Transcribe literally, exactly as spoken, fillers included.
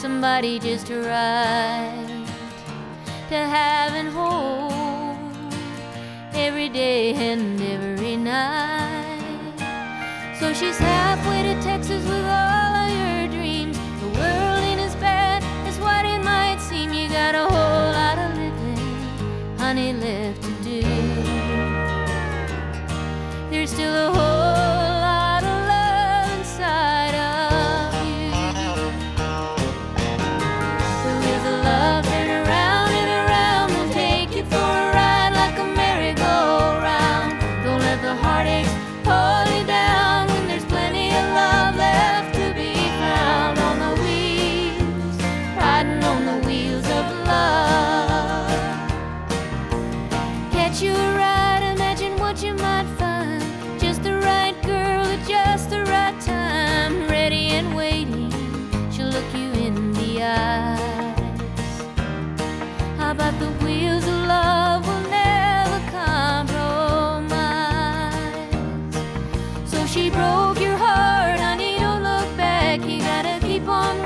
somebody just right to have and hold every day and every night. So she's halfway to Texas with all of your dreams. The world ain't as bad as what it might seem. You got a whole lot of living, honey, left to do. There's still a whole lot of love inside of you. The wheels of love turn around and around. They'll take you for a ride like a merry-go-round. Don't let the heartaches hold you down when there's plenty of love left to be found. On the wheels, riding on the wheels of love. Catch you a ride, imagine what you might find. Just the right girl at just the right time, ready and waiting, she'll look you in the eyes. How about the wheels of love will never compromise. So she broke your heart, honey, don't look back. You gotta keep on